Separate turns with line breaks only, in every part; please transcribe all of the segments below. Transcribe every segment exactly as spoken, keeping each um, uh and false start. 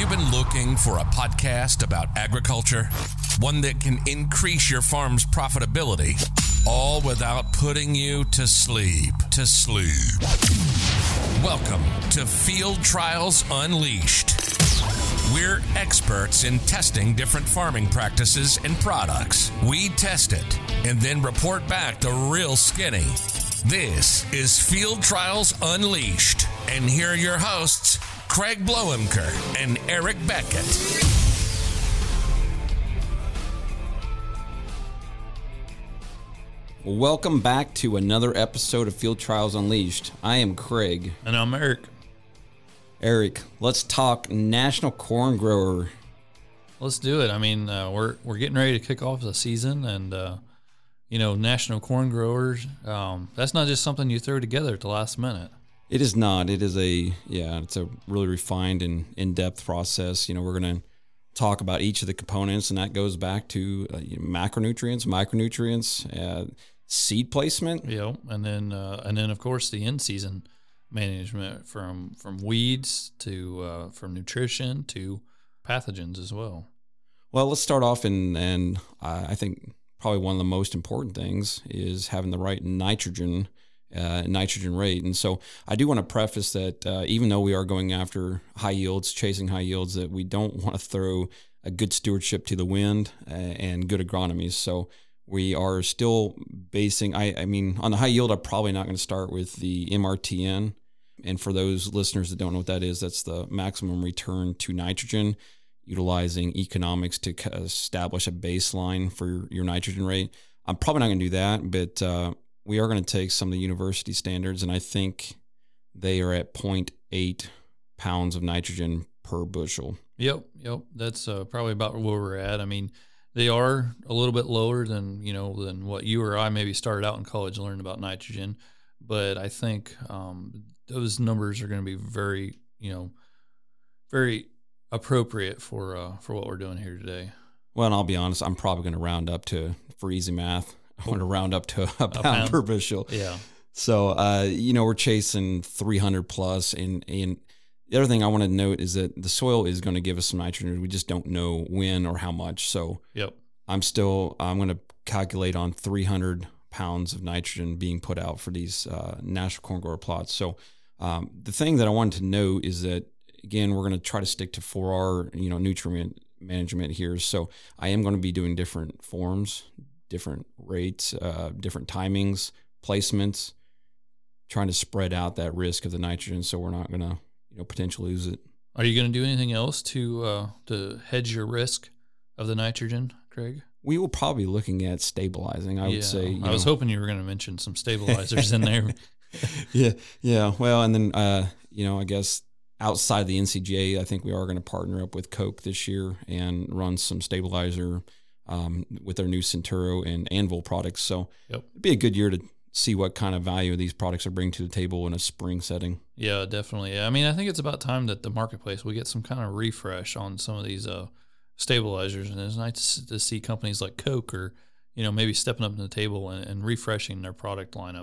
been looking for a podcast about agriculture? One that can increase your farm's profitability, all without putting you to sleep. To sleep. Welcome to Field Trials Unleashed. We're experts in testing different farming practices and products. We test it and then report back the real skinny. This is Field Trials Unleashed. And here are your hosts, Craig Bloemker and Eric Beckett.
Welcome back to another episode of Field Trials Unleashed. I am Craig.
And I'm Eric.
Eric, let's talk National Corn Grower.
Let's do it. I mean, uh, we're we're getting ready to kick off the season, and uh, you know, National Corn Growers. Um, that's not just something you throw together at the last minute.
It is not. It is a yeah. It's a really refined and in-depth process. You know, we're going to talk about each of the components, and that goes back to uh, macronutrients, micronutrients, uh, seed placement.
Yeah, and then uh, and then of course the in-season management from from weeds to uh, from nutrition to pathogens as well.
Well, let's start off, and and uh, I think probably one of the most important things is having the right nitrogen uh, nitrogen rate. And so I do want to preface that uh, even though we are going after high yields, chasing high yields, that we don't want to throw a good stewardship to the wind uh, and good agronomy. So we are still basing, I, I mean, on the high yield, I'm probably not going to start with the M R T N. And for those listeners that don't know what that is, that's the maximum return to nitrogen, utilizing economics to establish a baseline for your nitrogen rate. I'm probably not going to do that, but uh, we are going to take some of the university standards, and I think they are at zero point eight pounds of nitrogen per bushel.
Yep, yep. That's uh, probably about where we're at. I mean, they are a little bit lower than, you know, than what you or I maybe started out in college and learned about nitrogen, but I think um, those numbers are going to be very, you know, very appropriate for uh, for what we're doing here today.
Well, and I'll be honest, I'm probably going to round up to, for easy math, I want to round up to a pound, a pound. per bushel.
Yeah.
So, uh, you know, we're chasing three hundred plus, and, and the other thing I want to note is that the soil is going to give us some nitrogen. We just don't know when or how much. So
yep.
I'm still, I'm going to calculate on three hundred pounds of nitrogen being put out for these uh, National Corn Grower plots. So um, the thing that I wanted to note is that, again, we're going to try to stick to four R, you know, nutrient management here. So I am going to be doing different forms, different rates, uh, different timings, placements, trying to spread out that risk of the nitrogen so we're not going to, you know, potentially lose it.
Are you going to do anything else to uh, to hedge your risk of the nitrogen, Craig?
We will probably be looking at stabilizing, I
yeah,
would say. You
I
know.
was hoping you were going to mention some stabilizers in there.
Yeah, yeah. Well, and then, uh, you know, I guess outside the N C G A, I think we are going to partner up with Koch this year and run some stabilizer um, with their new Centuro and Anvil products. So
yep.
It'd be a good year to see what kind of value these products are bringing to the table in a spring setting.
Yeah, definitely. I mean, I think it's about time that the marketplace, we get some kind of refresh on some of these uh, stabilizers. And it's nice to see companies like Koch or, you know, maybe stepping up to the table and, and refreshing their product lineup.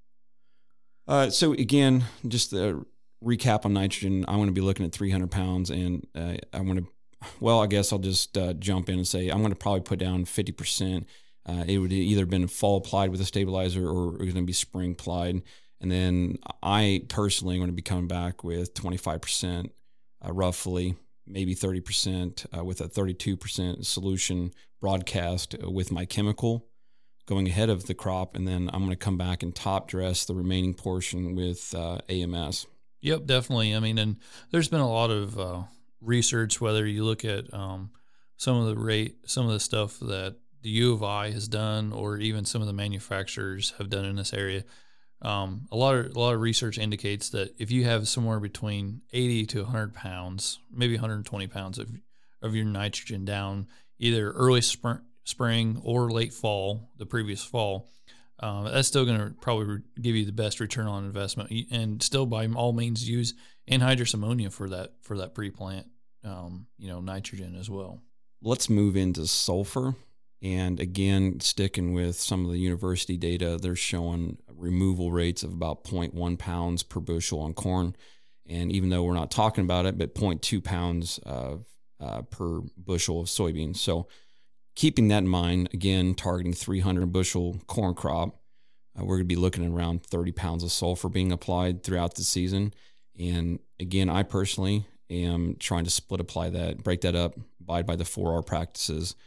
Uh, so again, just the recap on nitrogen, I want to be looking at three hundred pounds, and uh, I want to, well, I guess I'll just uh, jump in and say I'm going to probably put down fifty percent. Uh, it would either been fall applied with a stabilizer or it was going to be spring applied. And then I personally am going to be coming back with twenty-five percent, uh, roughly, maybe thirty percent uh, with a thirty-two percent solution broadcast with my chemical going ahead of the crop. And then I'm going to come back and top dress the remaining portion with uh, A M S.
Yep, definitely. I mean, and there's been a lot of uh, research, whether you look at um, some of the rate, some of the stuff that the U of I has done, or even some of the manufacturers have done in this area. Um, a lot of a lot of research indicates that if you have somewhere between eighty to one hundred pounds, maybe one hundred twenty pounds of of your nitrogen down, either early spring, spring or late fall, the previous fall, uh, that's still going to probably re- give you the best return on investment. And still, by all means, use anhydrous ammonia for that for that pre-plant, um, you know, nitrogen as well.
Let's move into sulfur. And again, sticking with some of the university data, they're showing removal rates of about zero point one pounds per bushel on corn. And even though we're not talking about it, but zero point two pounds of, uh, per bushel of soybeans. So keeping that in mind, again, targeting three hundred bushel corn crop, uh, we're going to be looking at around thirty pounds of sulfur being applied throughout the season. And again, I personally am trying to split apply that, break that up, abide by the four R practices.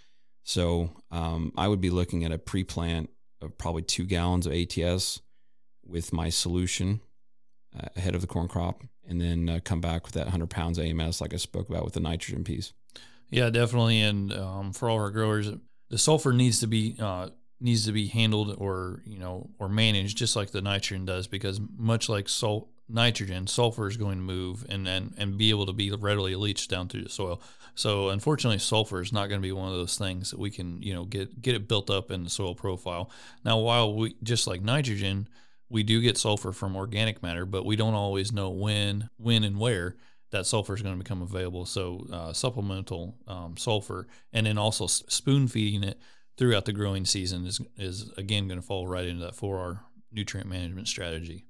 So um, I would be looking at a pre-plant of probably two gallons of A T S with my solution uh, ahead of the corn crop, and then uh, come back with that one hundred pounds A M S like I spoke about with the nitrogen piece.
Yeah, definitely. And um, for all our growers, the sulfur needs to be uh, needs to be handled or you know or managed just like the nitrogen does, because much like sul- nitrogen, sulfur is going to move and, and and be able to be readily leached down through the soil. So unfortunately, sulfur is not going to be one of those things that we can you know get get it built up in the soil profile. Now, while we just like nitrogen, we do get sulfur from organic matter, but we don't always know when when and where that sulfur is going to become available. So uh, supplemental um, sulfur, and then also spoon feeding it throughout the growing season is is again going to fall right into that four R nutrient management strategy.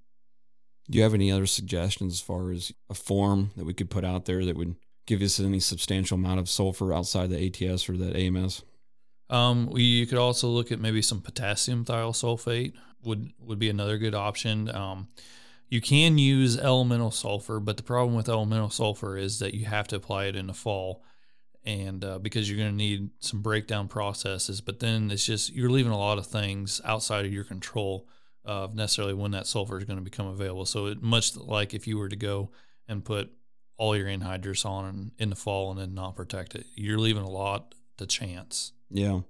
Do you have any other suggestions as far as a form that we could put out there that would give us any substantial amount of sulfur outside the A T S or that A M S?
Um, we, you could also look at maybe some potassium thiosulfate would would be another good option. Um, You can use elemental sulfur, but the problem with elemental sulfur is that you have to apply it in the fall, and uh, because you're going to need some breakdown processes. But then it's just you're leaving a lot of things outside of your control of necessarily when that sulfur is going to become available. So it much like if you were to go and put all your anhydrous on in, in the fall and then not protect it, you're leaving a lot to chance.
Yeah.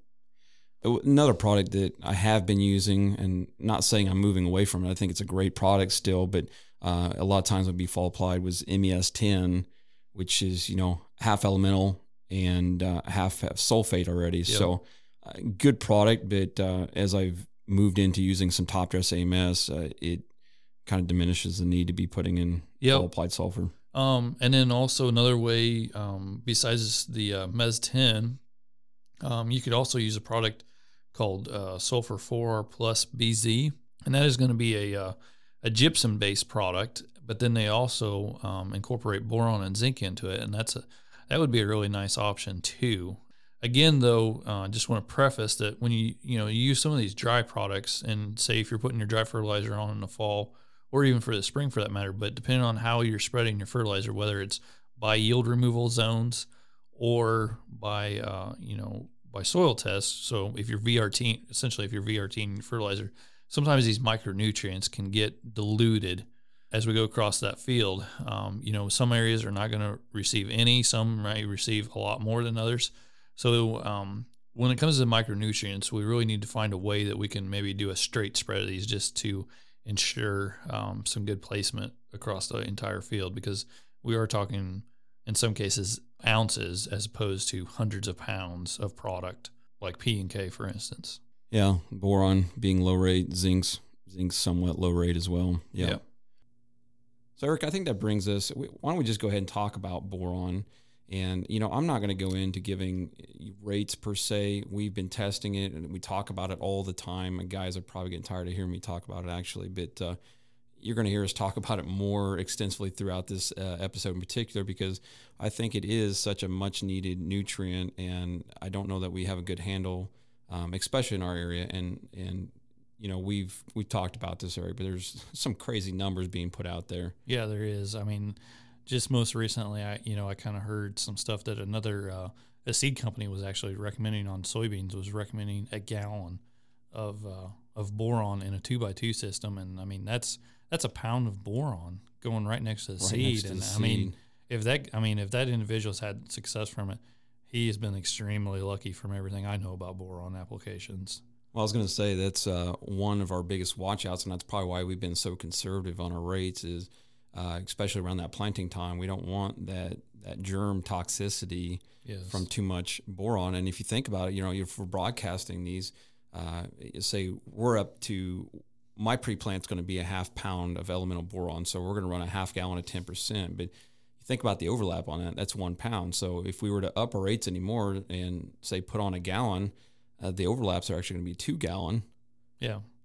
Another product that I have been using, and not saying I'm moving away from it, I think it's a great product still, but uh, a lot of times would be fall applied, was M E S ten, which is, you know, half elemental and uh, half have sulfate already. Yep. So uh, good product, but uh, as I've moved into using some top dress A M S, uh, it kind of diminishes the need to be putting in yep. fall applied sulfur.
Um, and then also another way, um, besides the uh, M E S ten, um, you could also use a product called uh, Sulfur four R Plus B Z, and that is going to be a uh, a gypsum-based product. But then they also um, incorporate boron and zinc into it, and that's a that would be a really nice option too. Again, though, I uh, just want to preface that when you you know you use some of these dry products, and say if you're putting your dry fertilizer on in the fall, or even for the spring for that matter, but depending on how you're spreading your fertilizer, whether it's by yield removal zones or by uh, you know by soil tests. So if you're V R T, essentially if you're V R T-ing your fertilizer, sometimes these micronutrients can get diluted as we go across that field. Um, you know, some areas are not going to receive any, some may receive a lot more than others. So um, when it comes to micronutrients, we really need to find a way that we can maybe do a straight spread of these just to ensure um, some good placement across the entire field, because we are talking in some cases ounces as opposed to hundreds of pounds of product, like P and K, for instance.
Yeah, boron being low rate, zinc's zinc's somewhat low rate as well. Yeah. yeah. So Eric, I think that brings us. Why don't we just go ahead and talk about boron? And you know, I'm not going to go into giving rates per se. We've been testing it, and we talk about it all the time. And guys are probably getting tired of hearing me talk about it, actually, but. Uh, You're going to hear us talk about it more extensively throughout this uh, episode in particular, because I think it is such a much needed nutrient, and I don't know that we have a good handle, um, especially in our area. And, and, you know, we've, we've talked about this area, but there's some crazy numbers being put out there.
Yeah, there is. I mean, just most recently, I, you know, I kind of heard some stuff that another, uh, a seed company was actually recommending on soybeans, was recommending a gallon of, uh, of boron in a two by two system. And I mean, that's, That's a pound of boron going right next to the
right
seed.
To
and
the
I
seed.
mean, if that, I mean, if that individual's had success from it, he has been extremely lucky from everything I know about boron applications.
Well, I was going to say that's uh, one of our biggest watchouts, and that's probably why we've been so conservative on our rates. Is uh, especially around that planting time, we don't want that that germ toxicity yes. from too much boron. And if you think about it, you know, if we're broadcasting these, uh, say we're up to. My pre-plant's going to be a half pound of elemental boron, so we're going to run a half gallon of ten percent. But you think about the overlap on that, that's one pound. So if we were to up our rates anymore and, say, put on a gallon, uh, the overlaps are actually going to be two gallon.
Yeah.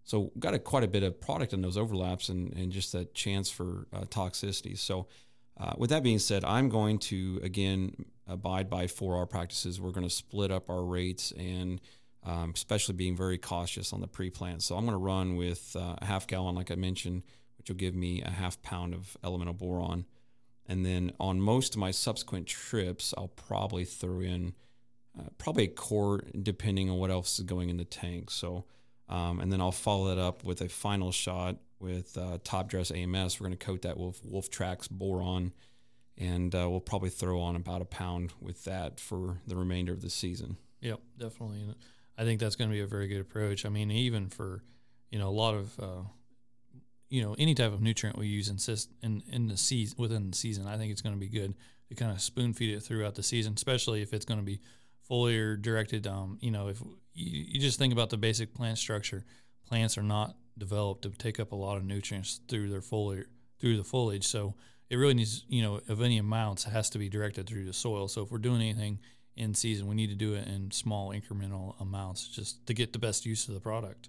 So got a, quite a bit of product in those overlaps and, and just that chance for uh, toxicity. So uh, with that being said, I'm going to, again, abide by four R practices. We're going to split up our rates and um, especially being very cautious on the pre-plant. So I'm going to run with uh, a half gallon, like I mentioned, which will give me a half pound of elemental boron. And then on most of my subsequent trips, I'll probably throw in uh, probably a quart, depending on what else is going in the tank. So, um, and then I'll follow that up with a final shot with uh, Top Dress A M S. We're going to coat that with Wolftrax boron, and uh, we'll probably throw on about a pound with that for the remainder of the season.
Yep, definitely. And I think that's going to be a very good approach. I mean, even for, you know, a lot of, uh, you know, any type of nutrient we use in, in, in the season, within the season, I think it's going to be good to kind of spoon feed it throughout the season, especially if it's going to be foliar directed. Um, you know, if you, you just think about the basic plant structure, plants are not developed to take up a lot of nutrients through their foliar, through the foliage. So it really needs, you know, of any amounts, it has to be directed through the soil. So if we're doing anything in season, we need to do it in small incremental amounts just to get the best use of the product.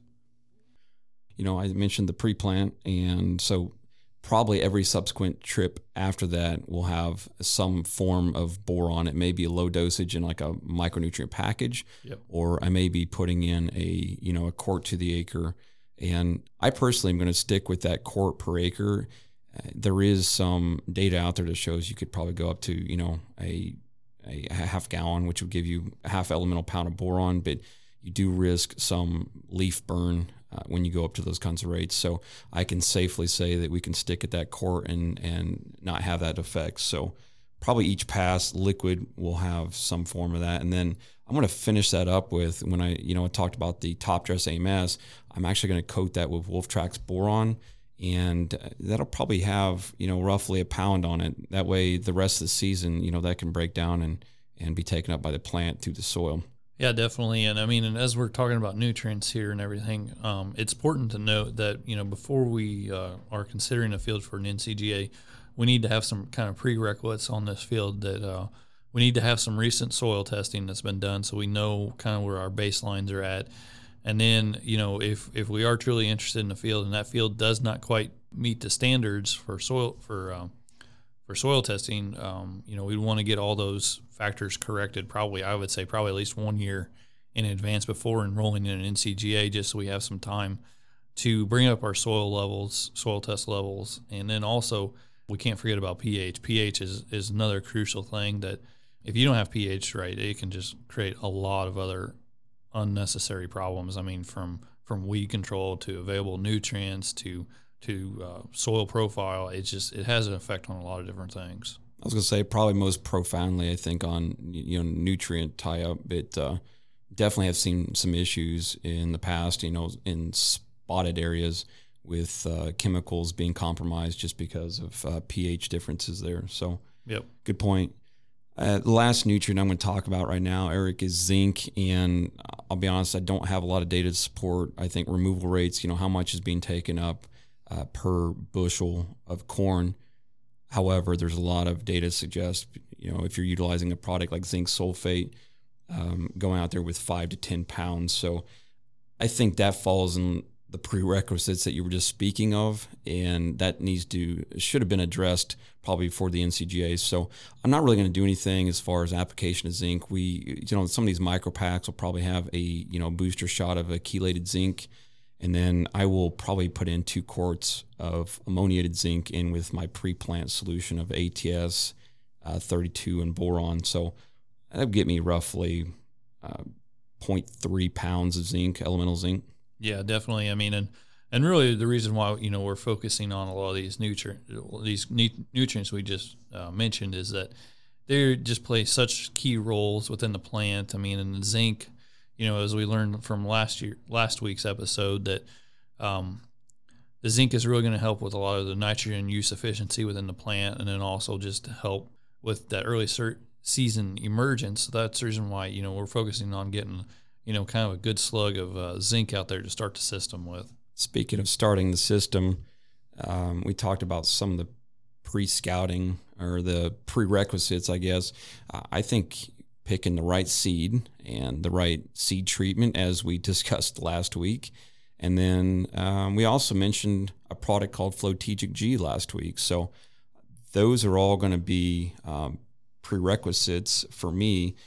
You know, I mentioned the pre-plant, and so probably every subsequent trip after that will have some form of boron. It may be a low dosage in like a micronutrient package,
yep.
or I may be putting in a, you know, a quart to the acre. And I personally am going to stick with that quart per acre. Uh, there is some data out there that shows you could probably go up to, you know, a a half gallon, which would give you a half elemental pound of boron, but you do risk some leaf burn uh, when you go up to those kinds of rates. So I can safely say that we can stick at that quart and, and not have that effect. So probably each pass liquid will have some form of that. And then I'm going to finish that up with, when I, you know, I talked about the Top Dress A M S, I'm actually going to coat that with Wolftrax boron, and that'll probably have, you know, roughly a pound on it. That way the rest of the season, you know, that can break down and, and be taken up by the plant through the soil.
Yeah, definitely. And I mean, and as we're talking about nutrients here and everything, um, it's important to note that, you know, before we uh, are considering a field for an N C G A, we need to have some kind of prerequisites on this field that uh, we need to have some recent soil testing that's been done so we know kind of where our baselines are at. And then, you know, if, if we are truly interested in the field and that field does not quite meet the standards for soil for um, for soil testing, um, you know, we'd want to get all those factors corrected. Probably, I would say, probably at least one year in advance before enrolling in an N C G A, just so we have some time to bring up our soil levels, soil test levels, and then also we can't forget about pH. pH is is another crucial thing that if you don't have pH right, it can just create a lot of other unnecessary problems. I mean, from from weed control to available nutrients to to uh, soil profile, it's just it has an effect on a lot of different things.
I was going to say probably most profoundly, I think, on, you know, nutrient tie-up, but uh, definitely have seen some issues in the past, you know, in spotted areas with uh, chemicals being compromised just because of uh, pH differences there. So,
yep,
good point. Uh, the last nutrient I'm going to talk about right now, Eric, is zinc. And I'll be honest, I don't have a lot of data to support, I think, removal rates, you know, how much is being taken up uh, per bushel of corn. However, there's a lot of data to suggest, you know, if you're utilizing a product like zinc sulfate, um, going out there with five to ten pounds. So I think that falls in the prerequisites that you were just speaking of, and that needs to should have been addressed probably for the N C G A. So I'm not really going to do anything as far as application of zinc. We, you know, some of these micro packs will probably have a, you know, booster shot of a chelated zinc, and then I will probably put in two quarts of ammoniated zinc in with my pre-plant solution of A T S uh, thirty-two and boron. So that would get me roughly uh, zero point three pounds of zinc, elemental zinc.
Yeah, definitely. I mean, and and really the reason why, you know, we're focusing on a lot of these nutrient these nutrients we just uh, mentioned is that they just play such key roles within the plant. I mean, and the zinc, you know, as we learned from last year last week's episode, that um, the zinc is really going to help with a lot of the nitrogen use efficiency within the plant, and then also just to help with that early cert season emergence. So that's the reason why, you know, we're focusing on getting, you know, kind of a good slug of uh, zinc out there to start the system with.
Speaking of starting the system, um, we talked about some of the pre-scouting or the prerequisites, I guess. Uh, I think picking the right seed and the right seed treatment, as we discussed last week, And then um, we also mentioned a product called Flotegic G last week. So those are all going to be um, prerequisites for me.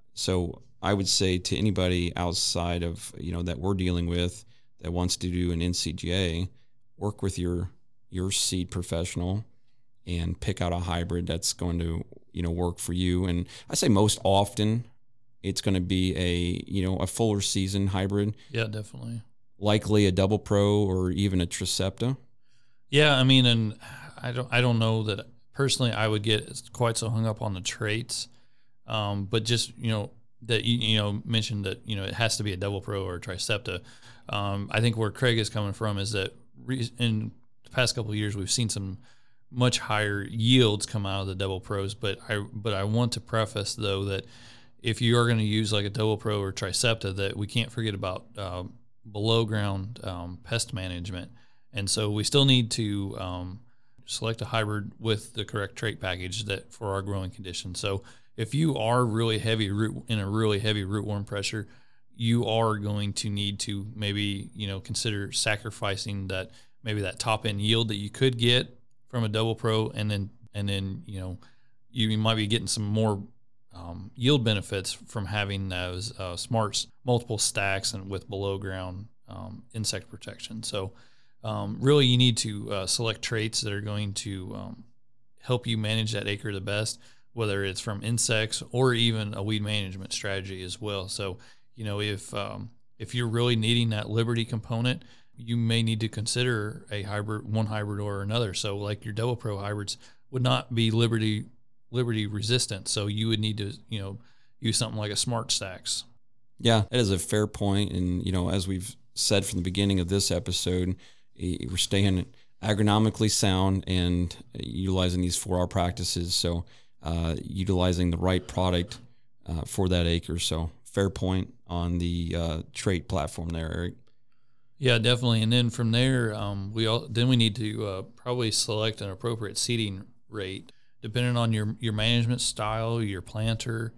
So I would say to anybody outside of, you know, that we're dealing with that wants to do an N C G A, work with your your seed professional and pick out a hybrid that's going to, you know, work for you. And I say most often it's going to be a, you know, a fuller season hybrid.
Yeah, definitely.
Likely a Double Pro or even a Tricepta.
Yeah, I mean, and I don't I don't know that personally I would get quite so hung up on the traits. Um, but just, you know, that you, you know mentioned that, you know, it has to be a Double Pro or a Tricepta. Um, I think where Craig is coming from is that re- in the past couple of years we've seen some much higher yields come out of the Double Pros. But I but I want to preface though that if you are going to use like a Double Pro or Tricepta, that we can't forget about um, below ground um, pest management, and so we still need to um, select a hybrid with the correct trait package that for our growing conditions. So if you are really heavy root in a really heavy rootworm pressure, you are going to need to maybe, you know, consider sacrificing that maybe that top end yield that you could get from a Double Pro, and then and then you know you might be getting some more um, yield benefits from having those uh, smarts multiple stacks and with below ground um, insect protection. So um, really, you need to uh, select traits that are going to um, help you manage that acre the best, whether it's from insects or even a weed management strategy as well. So, you know, if um, if you're really needing that Liberty component, you may need to consider a hybrid, one hybrid or another. So, like your Double Pro hybrids would not be Liberty Liberty resistant, so you would need to, you know, use something like a Smart Stacks.
Yeah, that is a fair point. And, you know, as we've said from the beginning of this episode, we're staying agronomically sound and utilizing these four R practices. So, uh, utilizing the right product uh, for that acre. So, fair point on the uh, trait platform there, Eric.
Yeah, definitely. And then from there, um, we all then we need to uh, probably select an appropriate seeding rate, depending on your your management style, your planter,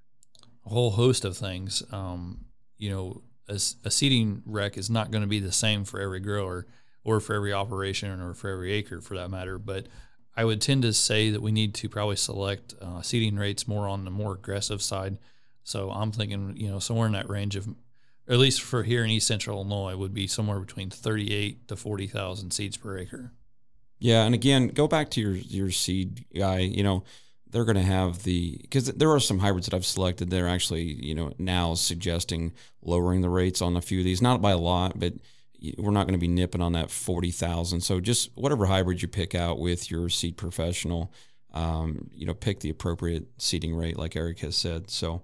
a whole host of things. Um, you know, a, a seeding rec is not going to be the same for every grower or for every operation or for every acre for that matter. But I would tend to say that we need to probably select uh, seeding rates more on the more aggressive side. So I'm thinking, you know, somewhere in that range of, or at least for here in East Central Illinois, would be somewhere between thirty-eight to forty thousand seeds per acre.
Yeah, and again, go back to your your seed guy. You know, they're going to have the, because there are some hybrids that I've selected that are actually, you know, now suggesting lowering the rates on a few of these, not by a lot, but we're not going to be nipping on that forty thousand. So just whatever hybrid you pick out with your seed professional, um, you know, pick the appropriate seeding rate, like Eric has said. So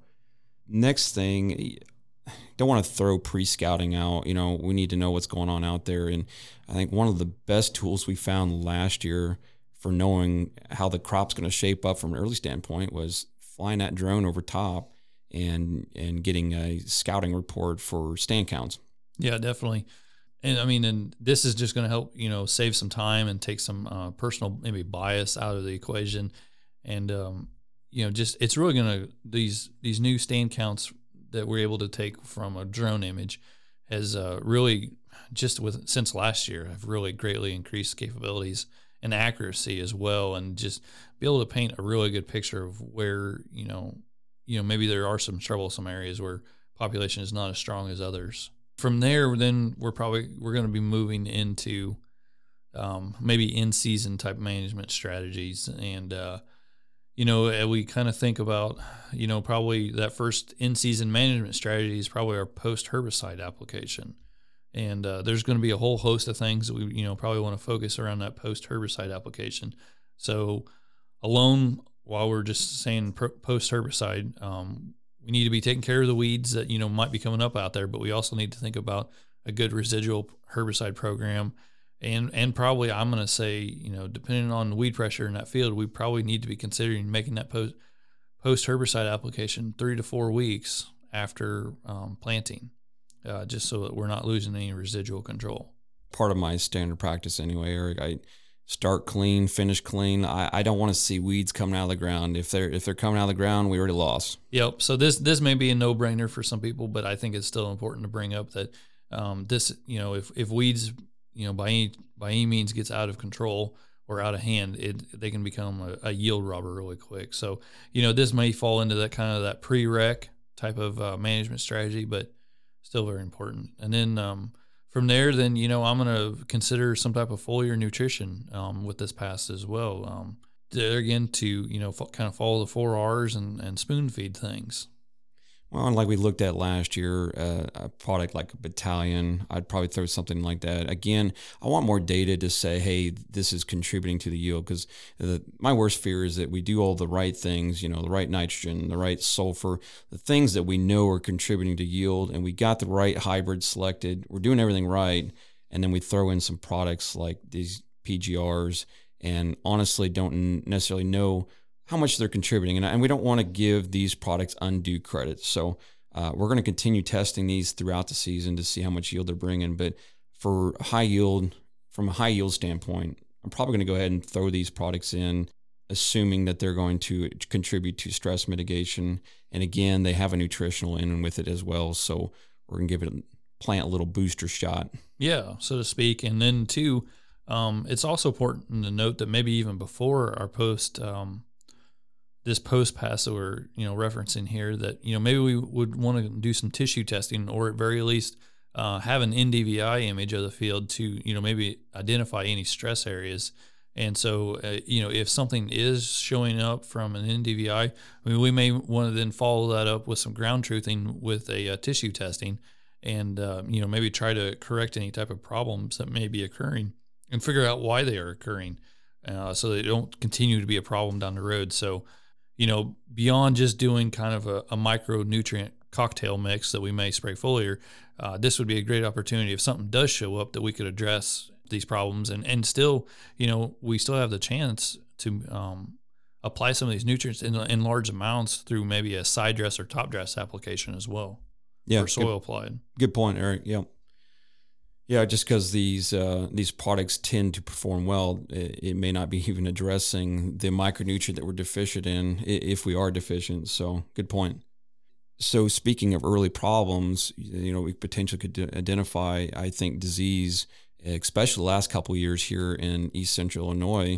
next thing, don't want to throw pre-scouting out. You know, we need to know what's going on out there. And I think one of the best tools we found last year for knowing how the crop's going to shape up from an early standpoint was flying that drone over top and and getting a scouting report for stand counts.
Yeah, definitely. And I mean, and this is just going to help, you know, save some time and take some uh, personal maybe bias out of the equation. And, um, you know, just it's really going to, these these new stand counts that we're able to take from a drone image has uh, really, just with since last year, have really greatly increased capabilities and accuracy as well, and just be able to paint a really good picture of where, you know, you know, maybe there are some troublesome areas where population is not as strong as others. From there, then we're probably we're going to be moving into um, maybe in-season type management strategies, and uh, you know, we kind of think about, you know, probably that first in-season management strategy is probably our post-herbicide application, and uh, there's going to be a whole host of things that we, you know, probably want to focus around that post-herbicide application. So, alone, while we're just saying post-herbicide, um, we need to be taking care of the weeds that, you know, might be coming up out there, but we also need to think about a good residual herbicide program. And and probably I'm going to say, you know, depending on the weed pressure in that field, we probably need to be considering making that post, post-herbicide application three to four weeks after um, planting, uh, just so that we're not losing any residual control.
Part of my standard practice anyway, Eric, I start clean, finish clean. I, I don't want to see weeds coming out of the ground. If they're if they're coming out of the ground, we already lost.
Yep. So this this may be a no-brainer for some people, but I think it's still important to bring up that um, this, you know, if, if weeds, you know, by any, by any means gets out of control or out of hand, it, they can become a, a yield robber really quick. So, you know, this may fall into that kind of that pre-rec type of uh, management strategy, but still very important. And then um, from there, then, you know, I'm going to consider some type of foliar nutrition um, with this pass as well. Um, there again, to, you know, f- kind of follow the four R's and, and spoon feed things.
Well, and like we looked at last year, uh, a product like a Battalion, I'd probably throw something like that. Again, I want more data to say, hey, this is contributing to the yield, because my worst fear is that we do all the right things, you know, the right nitrogen, the right sulfur, the things that we know are contributing to yield, and we got the right hybrid selected. We're doing everything right, and then we throw in some products like these P G Rs and honestly don't necessarily know how much they're contributing. And, and we don't want to give these products undue credit. So uh, we're going to continue testing these throughout the season to see how much yield they're bringing. But for high yield, from a high yield standpoint, I'm probably going to go ahead and throw these products in, assuming that they're going to contribute to stress mitigation. And again, they have a nutritional in with it as well. So we're going to give it a plant a little booster shot.
Yeah, so to speak. And then too, um, it's also important to note that maybe even before our post, um, this post pass that we're, you know, referencing here, that, you know, maybe we would want to do some tissue testing, or at very least uh, have an N D V I image of the field to, you know, maybe identify any stress areas. And so, uh, you know, if something is showing up from an N D V I, I mean, we may want to then follow that up with some ground truthing with a uh, tissue testing, and, uh, you know, maybe try to correct any type of problems that may be occurring and figure out why they are occurring, uh, so they don't continue to be a problem down the road. So, you know, beyond just doing kind of a, a micronutrient cocktail mix that we may spray foliar, uh, this would be a great opportunity if something does show up that we could address these problems, and, and still, you know, we still have the chance to um, apply some of these nutrients in, in large amounts through maybe a side dress or top dress application as well.
Yeah,
for soil
good,
applied.
Good point, Eric. Yeah. Yeah, just because these uh, these products tend to perform well, it, it may not be even addressing the micronutrient that we're deficient in, if we are deficient. So, good point. So, speaking of early problems, you know, we potentially could identify, I think, disease, especially the last couple of years here in East Central Illinois,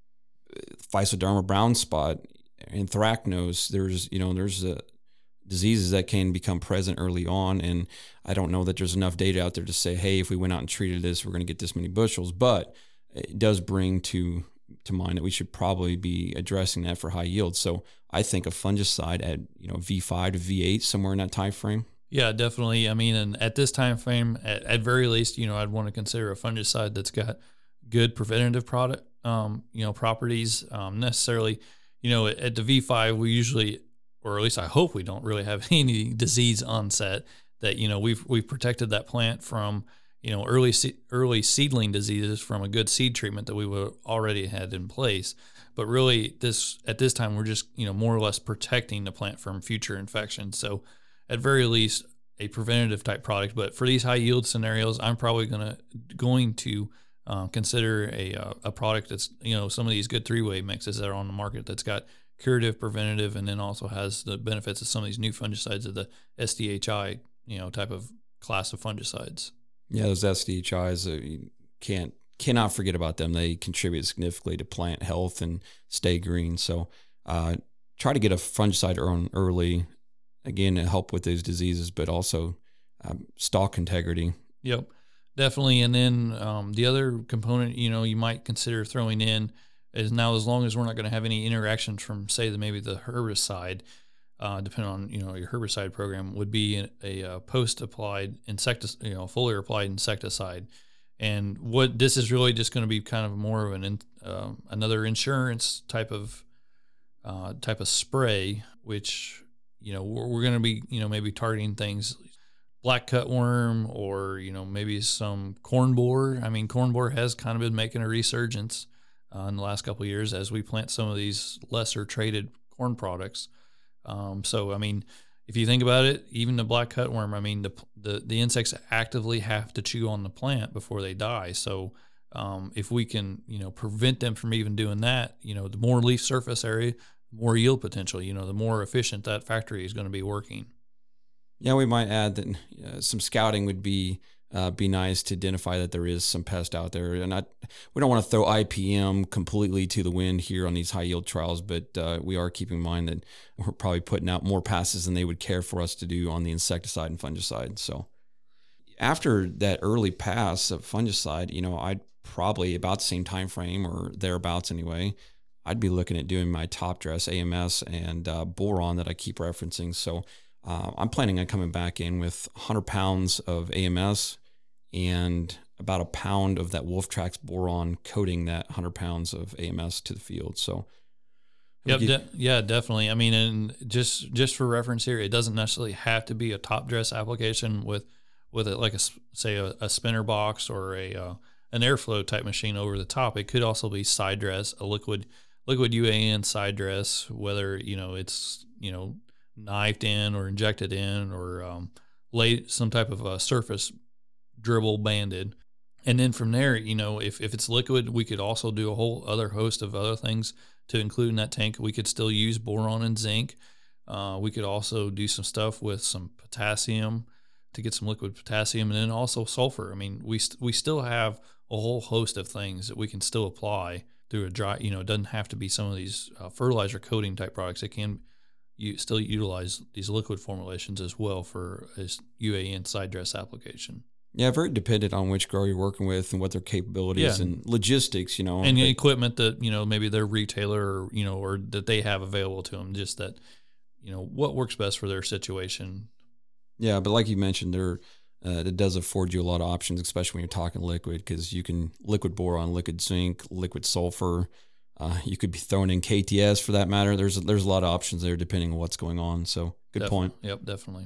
Physoderma brown spot, anthracnose. There's, you know, there's a diseases that can become present early on, and I don't know that there's enough data out there to say, hey, if we went out and treated this, we're going to get this many bushels. But it does bring to to mind that we should probably be addressing that for high yield. So I think a fungicide at, you know, V five to V eight, somewhere in that time frame.
Yeah, definitely. I mean, and at this time frame, at, at very least, you know, I'd want to consider a fungicide that's got good preventative product, um, you know, properties. Um, necessarily, you know, at, at the V five, we usually, or at least I hope we don't really have any disease onset, that, you know, we've we've protected that plant from, you know, early early seedling diseases from a good seed treatment that we would already had in place. But really, this at this time, we're just, you know, more or less protecting the plant from future infections. So at very least, a preventative type product. But for these high yield scenarios, I'm probably gonna going to uh, consider a uh, a product that's, you know, some of these good three way mixes that are on the market that's got curative, preventative, and then also has the benefits of some of these new fungicides of the S D H I, you know, type of class of fungicides.
Yeah, those S D H Is, uh, you can't cannot forget about them. They contribute significantly to plant health and stay green. So uh, try to get a fungicide on early, again, to help with those diseases, but also um, stalk integrity.
Yep, definitely. And then um, the other component, you know, you might consider throwing in is, now, as long as we're not going to have any interactions from, say, the, maybe the herbicide, uh, depending on, you know, your herbicide program, would be a, a post-applied insecticide, you know, foliar applied insecticide. And what this is really just going to be kind of more of an uh, another insurance type of uh, type of spray, which, you know, we're, we're going to be, you know, maybe targeting things black cutworm, or, you know, maybe some corn borer. I mean, corn borer has kind of been making a resurgence Uh, in the last couple of years as we plant some of these lesser traded corn products. Um, so, I mean, if you think about it, even the black cutworm, I mean, the, the, the insects actively have to chew on the plant before they die. So um, if we can, you know, prevent them from even doing that, you know, the more leaf surface area, the more yield potential, you know, the more efficient that factory is going to be working.
Yeah, we might add that uh, some scouting would be uh, be nice to identify that there is some pest out there. And I, we don't want to throw I P M completely to the wind here on these high yield trials, but uh, we are keeping in mind that we're probably putting out more passes than they would care for us to do on the insecticide and fungicide. So after that early pass of fungicide, you know, I'd probably about the same time frame or thereabouts anyway, I'd be looking at doing my top dress A M S and uh, boron that I keep referencing. So uh, I'm planning on coming back in with one hundred pounds of A M S and about a pound of that Wolftrax boron, coating that one hundred pounds of A M S to the field. So,
yep, de- yeah, definitely. I mean, and just just for reference here, it doesn't necessarily have to be a top dress application with with it, like a say a, a spinner box or a uh, an airflow type machine over the top. It could also be side dress, a liquid liquid U A N side dress, whether you know it's you know knifed in or injected in or um, laid some type of a surface dribble banded. And then from there, you know, if, if it's liquid, we could also do a whole other host of other things to include in that tank. We could still use boron and zinc. Uh, we could also do some stuff with some potassium to get some liquid potassium, and then also sulfur. I mean, we st- we still have a whole host of things that we can still apply through a dry, you know, it doesn't have to be some of these uh, fertilizer coating type products. It can you still utilize these liquid formulations as well for a U A N side dress application.
Yeah, very dependent on which grower you're working with and what their capabilities
Yeah.
and logistics, you know.
And the
They-
equipment that, you know, maybe their retailer or, you know, or that they have available to them, just that, you know, what works best for their situation.
Yeah, but like you mentioned, there uh, it does afford you a lot of options, especially when you're talking liquid, because you can liquid boron, liquid zinc, liquid sulfur. Uh, you could be throwing in K T S for that matter. There's there's a lot of options there depending on what's going on. So good
Definitely.
point.
Yep, definitely.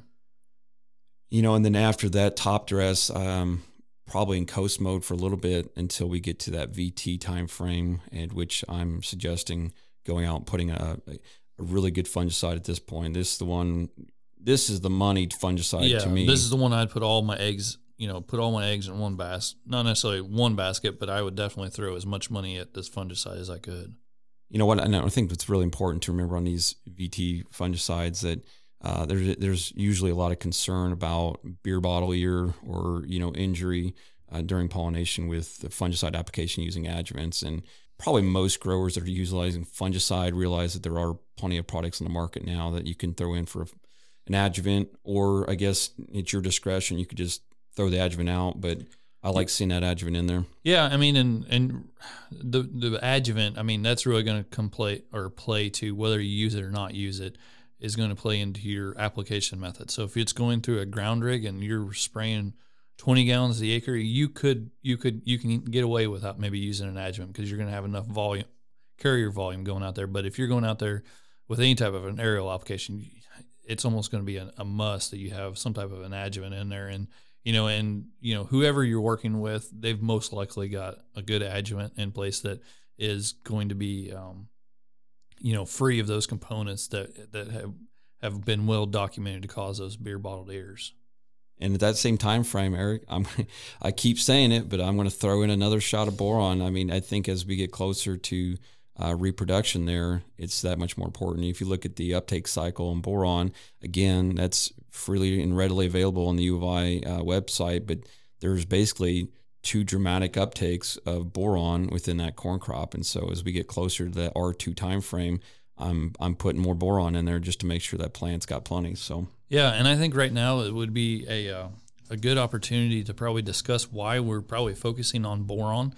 You know, and then after that top dress, um, probably in coast mode for a little bit until we get to that V T time frame, at which I'm suggesting going out and putting a, a really good fungicide at this point. This is the one. This is the money fungicide
Yeah,
to me.
this is the one I'd put all my eggs, you know, put all my eggs in one basket. Not necessarily one basket, but I would definitely throw as much money at this fungicide as I could.
You know what? And I think it's really important to remember on these V T fungicides that uh, there's there's usually a lot of concern about beer bottle ear or you know injury uh, during pollination with the fungicide application using adjuvants. And probably most growers that are utilizing fungicide realize that there are plenty of products on the market now that you can throw in for a, an adjuvant, or I guess it's your discretion. You could just throw the adjuvant out, but I like seeing that adjuvant in there.
Yeah, I mean, and and the the adjuvant, I mean, that's really going to come play or play to whether you use it or not use it is going to play into your application method. So if it's going through a ground rig and you're spraying twenty gallons the acre, you could you could you can get away without maybe using an adjuvant because you're going to have enough volume, carrier volume going out there. But if you're going out there with any type of an aerial application, it's almost going to be a, a must that you have some type of an adjuvant in there. And you know, and you know, whoever you're working with, they've most likely got a good adjuvant in place that is going to be, um, you know, free of those components that that have have been well documented to cause those beer bottled ears.
And at that same time frame, Eric, I'm I keep saying it, but I'm going to throw in another shot of boron. I mean, I think as we get closer to uh, reproduction there, it's that much more important. If you look at the uptake cycle on boron, again, that's freely and readily available on the U of I uh, website, but there's basically two dramatic uptakes of boron within that corn crop. And so as we get closer to that R two time frame, I'm I'm putting more boron in there just to make sure that plant's got plenty. So
yeah, and I think right now it would be a uh, a good opportunity to probably discuss why we're probably focusing on boron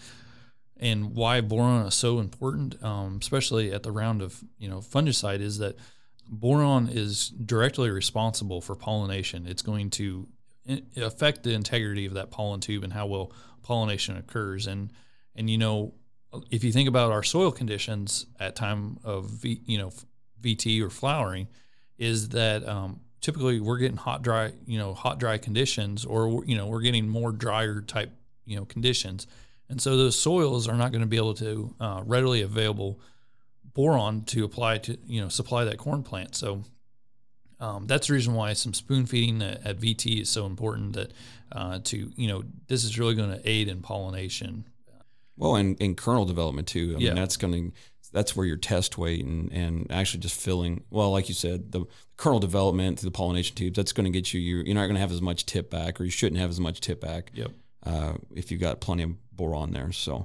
and why boron is so important, um, especially at the round of you know fungicide. Is that boron is directly responsible for pollination. It's going to affect the integrity of that pollen tube and how well pollination occurs. And and you know, if you think about our soil conditions at time of v, you know V T or flowering, is that um, typically we're getting hot, dry, you know, hot, dry conditions, or you know, we're getting more drier type you know conditions, and so those soils are not going to be able to uh, readily available boron to apply to you know supply that corn plant. So um, that's the reason why some spoon feeding at, at V T is so important. That uh, to you know this is really going to aid in pollination.
Well, and, and kernel development too. I
yeah.
mean, that's going to that's where your test weight and, and actually just filling, well, like you said, the kernel development through the pollination tubes, that's going to get you, you're, you're not going to have as much tip back, or you shouldn't have as much tip back.
Yep.
Uh, if you've got plenty of boron there. So,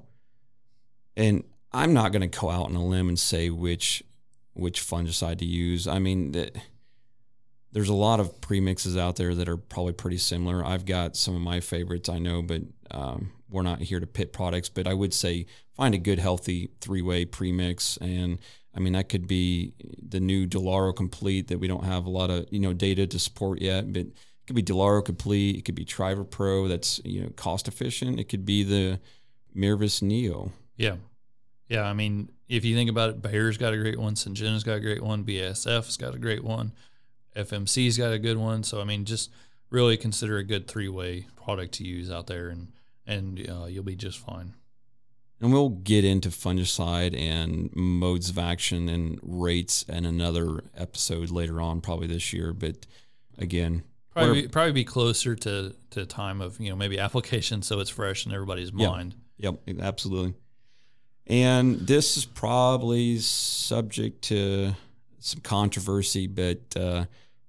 and I'm not going to go out on a limb and say which which fungicide to use. I mean, the, there's a lot of premixes out there that are probably pretty similar. I've got some of my favorites, I know, but um, we're not here to pit products. But I would say find a good, healthy three-way premix. And, I mean, that could be the new Delaro Complete that we don't have a lot of, you know, data to support yet. But it could be Delaro Complete. It could be Triver Pro that's, you know, cost-efficient. It could be the Mirvis Neo.
Yeah. Yeah, I mean, if you think about it, Bayer's got a great one, Syngenta's got a great one, B A S F's got a great one, F M C's got a good one. So, I mean, just really consider a good three-way product to use out there, and, and uh, you'll be just fine.
And we'll get into fungicide and modes of action and rates in another episode later on, probably this year. But, again...
Probably be, probably be closer to, to time of, you know, maybe application so it's fresh in everybody's mind.
Yep, yep, absolutely. And this is probably subject to some controversy, but uh,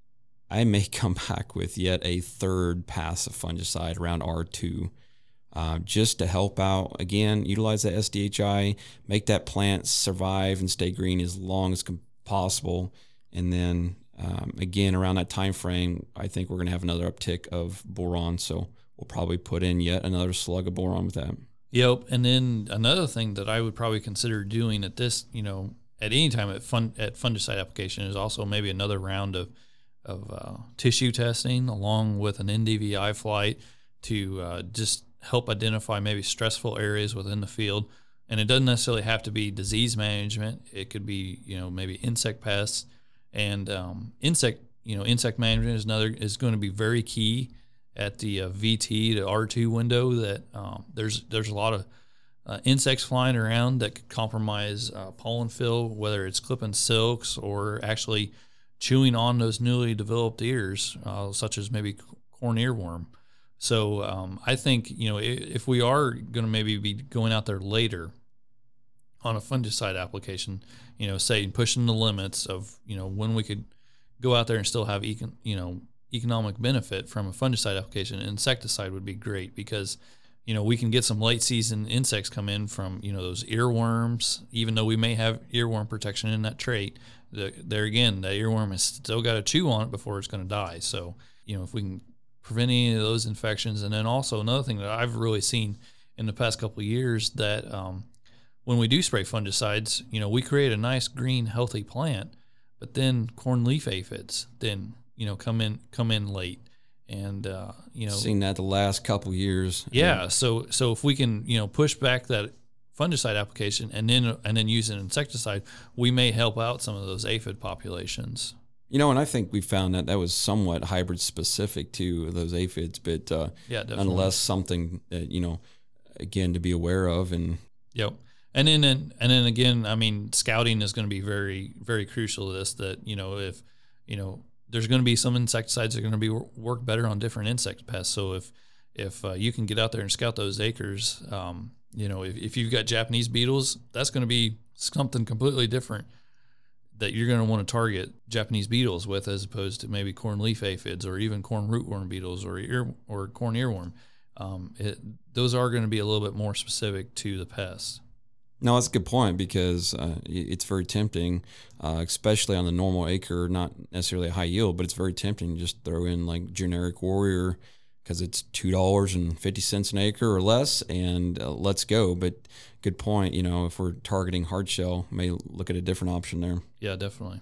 I may come back with yet a third passive fungicide around R two uh, just to help out. Again, utilize that S D H I, make that plant survive and stay green as long as possible. And then, um, again, around that time frame, I think we're going to have another uptick of boron. So we'll probably put in yet another slug of boron with that.
Yep. And then another thing that I would probably consider doing at this, you know, at any time at fun at fungicide application is also maybe another round of of uh, tissue testing along with an N D V I flight to uh, just help identify maybe stressful areas within the field. And it doesn't necessarily have to be disease management. It could be, you know, maybe insect pests and um, insect, you know, insect management is another is going to be very key at the uh, V T to R two window. That um, there's there's a lot of uh, insects flying around that could compromise uh, pollen fill, whether it's clipping silks or actually chewing on those newly developed ears, uh, such as maybe corn earworm. So um, I think, you know, if we are going to maybe be going out there later on a fungicide application, you know, say pushing the limits of, you know, when we could go out there and still have, econ, you know, economic benefit from a fungicide application, insecticide would be great because, you know, we can get some late season insects come in from, you know, those earworms, even though we may have earworm protection in that trait. The, there again, the earworm has still got to chew on it before it's going to die. So, you know, if we can prevent any of those infections. And then also another thing that I've really seen in the past couple of years that um, when we do spray fungicides, you know, we create a nice green, healthy plant, but then corn leaf aphids then, you know, come in come in late. And, uh, you know,
seen that the last couple of years.
Yeah. yeah. So, so if we can, you know, push back that fungicide application and then, and then use an insecticide, we may help out some of those aphid populations.
You know, and I think we found that that was somewhat hybrid specific to those aphids, but uh,
yeah, definitely.
Nonetheless, something that, you know, again, to be aware of. And
yep. And then, and then again, I mean, scouting is going to be very, very crucial to this, that, you know, if, you know, there's going to be some insecticides that are going to be work better on different insect pests. So if, if uh, you can get out there and scout those acres, um, you know, if, if you've got Japanese beetles, that's going to be something completely different that you're going to want to target Japanese beetles with, as opposed to maybe corn leaf aphids or even corn rootworm beetles or ear or corn earworm. Um, it, those are going to be a little bit more specific to the pest.
No, that's a good point because uh, it's very tempting, uh, especially on the normal acre, not necessarily a high yield, but it's very tempting to just throw in like generic Warrior because it's two dollars and fifty cents an acre or less, and uh, let's go. But good point. You know, if we're targeting hardshell, may look at a different option there.
Yeah, definitely.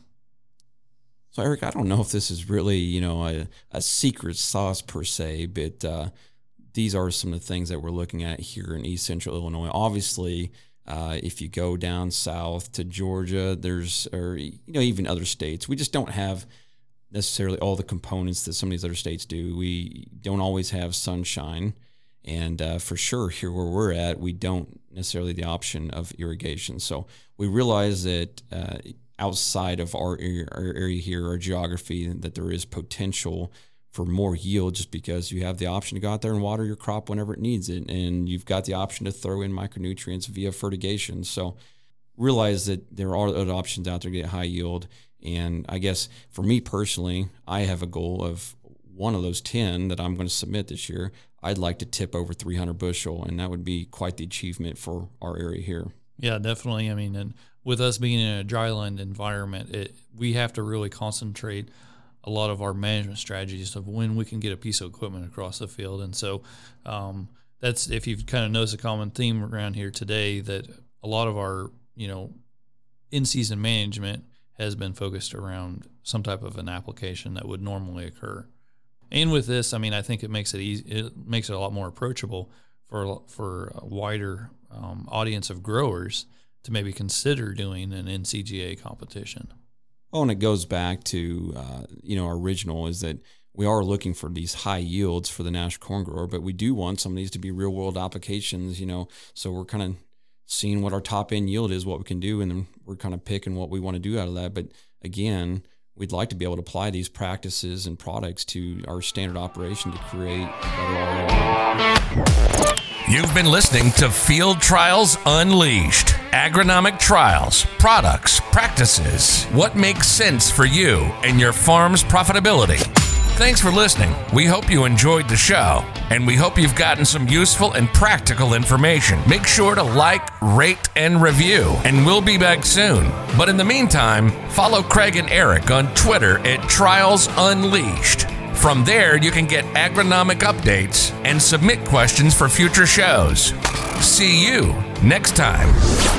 So, Eric, I don't know if this is really, you know, a, a secret sauce per se, but uh, these are some of the things that we're looking at here in East Central Illinois. Obviously, uh, if you go down south to Georgia, there's, or, you know, even other states, we just don't have necessarily all the components that some of these other states do. We don't always have sunshine. And uh, for sure, here where we're at, we don't necessarily the option of irrigation. So we realize that uh, outside of our area, our area here, our geography, that there is potential for more yield just because you have the option to go out there and water your crop whenever it needs it. And you've got the option to throw in micronutrients via fertigation. So realize that there are other options out there to get high yield. And I guess for me personally, I have a goal of one of those ten that I'm going to submit this year. I'd like to tip over three hundred bushel, and that would be quite the achievement for our area here.
Yeah, definitely. I mean, and with us being in a dryland environment, it, we have to really concentrate a lot of our management strategies of when we can get a piece of equipment across the field. And so um, that's, if you've kind of noticed a common theme around here today, that a lot of our, you know, in-season management has been focused around some type of an application that would normally occur. And with this, I mean, I think it makes it easy, it makes it a lot more approachable for for a wider um, audience of growers to maybe consider doing an N C G A competition.
Oh, and it goes back to uh, you know, our original is that we are looking for these high yields for the national corn grower, but we do want some of these to be real world applications. You know, so we're kind of seeing what our top end yield is, what we can do, and then we're kind of picking what we want to do out of that. But again, we'd like to be able to apply these practices and products to our standard operation to create a better R O I.
You've been listening to Field Trials Unleashed. Agronomic trials, products, practices. What makes sense for you and your farm's profitability? Thanks for listening. We hope you enjoyed the show, and we hope you've gotten some useful and practical information. Make sure to like, rate, and review, and we'll be back soon. But in the meantime, follow Craig and Eric on Twitter at Trials Unleashed. From there, you can get agronomic updates and submit questions for future shows. See you next time.